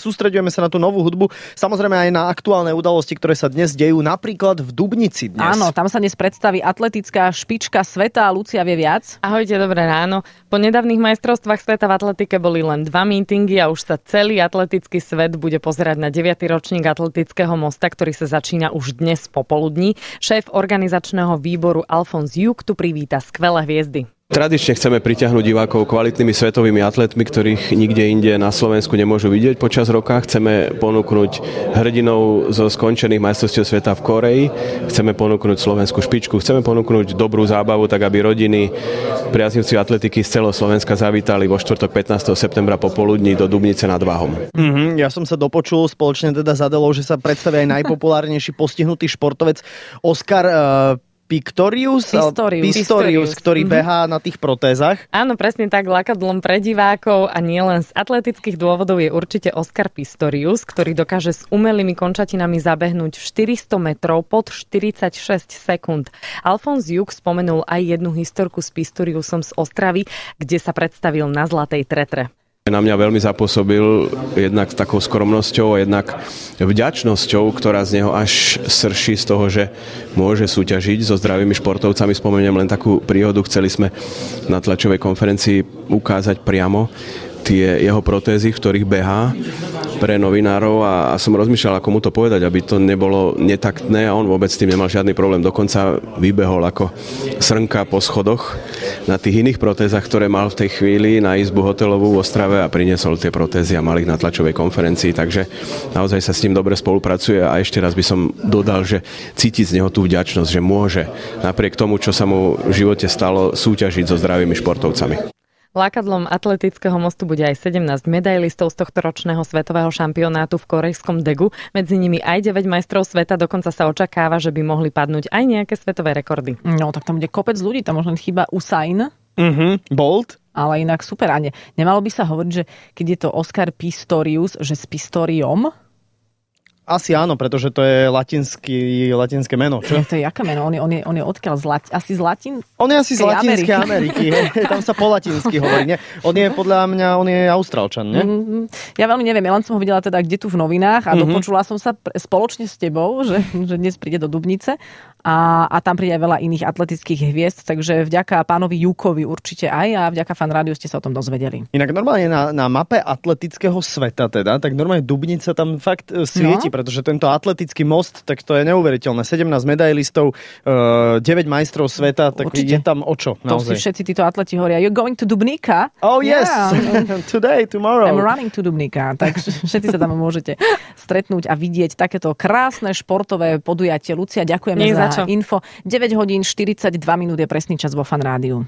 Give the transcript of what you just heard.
sústreďujeme sa na tú novú hudbu, samozrejme aj na aktuálne udalosti, ktoré sa dnes dejú, napríklad v Dubnici dnes. Áno, tam sa dnes predstaví atletická špička sveta. Lucia vie viac. Ahojte, dobré ráno. Po nedávnych majstrovstvách sveta v atletike boli len 2 mítingy a už sa celý atletický svet bude pozerať na 9. ročník atletického mosta, ktorý sa začína už dnes popoludní. Šéf organizačného výboru Alfons Juk tu privíta skvelé hviezdy. Tradične chceme pritiahnuť divákov kvalitnými svetovými atletmi, ktorých nikde inde na Slovensku nemôžu vidieť počas roka. Chceme ponúknuť hrdinov zo skončených majstrovstiev sveta v Kórei. Chceme ponúknuť slovenskú špičku. Chceme ponúknuť dobrú zábavu, tak aby rodiny, priaznivci atletiky z celého Slovenska zavítali vo štvrtok 15. septembra popoludní do Dubnice nad Váhom. Ja som sa dopočul spoločne teda s Adelou, že sa predstaví aj najpopulárnejší postihnutý športovec Oskar Pistorius, ktorý behá na tých protézach. Áno, presne tak, lákadlom pre divákov a nielen z atletických dôvodov je určite Oskar Pistorius, ktorý dokáže s umelými končatinami zabehnúť 400 metrov pod 46 sekúnd. Alfons Juk spomenul aj jednu historku s Pistoriusom z Ostravy, kde sa predstavil na zlatej tretre. Na mňa veľmi zapôsobil jednak takou skromnosťou a jednak vďačnosťou, ktorá z neho až srší z toho, že môže súťažiť so zdravými športovcami. Spomeniem len takú príhodu, chceli sme na tlačovej konferencii ukázať priamo tie jeho protézy, v ktorých behá pre novinárov a som rozmýšľal, ako mu to povedať, aby to nebolo netaktné a on vôbec s tým nemal žiadny problém. Dokonca vybehol ako srnka po schodoch na tých iných protézach, ktoré mal v tej chvíli na izbu hotelovú v Ostrave a priniesol tie protézy a mal ich na tlačovej konferencii, takže naozaj sa s ním dobre spolupracuje a ešte raz by som dodal, že cítiť z neho tú vďačnosť, že môže napriek tomu, čo sa mu v živote stalo, súťažiť so zdravými športovcami. Lákadlom atletického mostu bude aj 17 medailistov z tohto ročného svetového šampionátu v korejskom Daegu. Medzi nimi aj 9 majstrov sveta, dokonca sa očakáva, že by mohli padnúť aj nejaké svetové rekordy. No, tak tam bude kopec ľudí, tam možno chýba Usain. Bolt. Ale inak super. A nemalo by sa hovoriť, že keď je to Oskar Pistorius, že s Pistoriom? Asi áno, pretože to je latinské meno. Čo? To je jaké meno? On je odkiaľ? Asi z Latín? On je asi z Latinskej Ameriky. Tam sa po latinsky hovorí. Nie? On je podľa mňa, Austrálčan, nie? Ja veľmi neviem. Ja len som ho videla teda kde tu v novinách a dopočula som sa spoločne s tebou, že dnes príde do Dubnice a tam príde aj veľa iných atletických hviezd, takže vďaka pánovi Jukovi určite aj a vďaka Fan Rádiu ste sa o tom dozvedeli. Inak normálne na mape atletického sveta teda, tak normálne Dubnica tam fakt svieti, pretože tento atletický most, tak to je neuveriteľné. 17 medailistov, 9 majstrov sveta, tak je tam o čo. To si všetci títo atleti hovoria, you're going to Dubnica? Oh yes, today, tomorrow. I'm running to Dubnica. Tak všetci sa tam môžete stretnúť a vidieť takéto krásne športové podujatie. Lucia, ďakujeme za info. 9 hodín 42 minút je presný čas vo Fan Rádiu.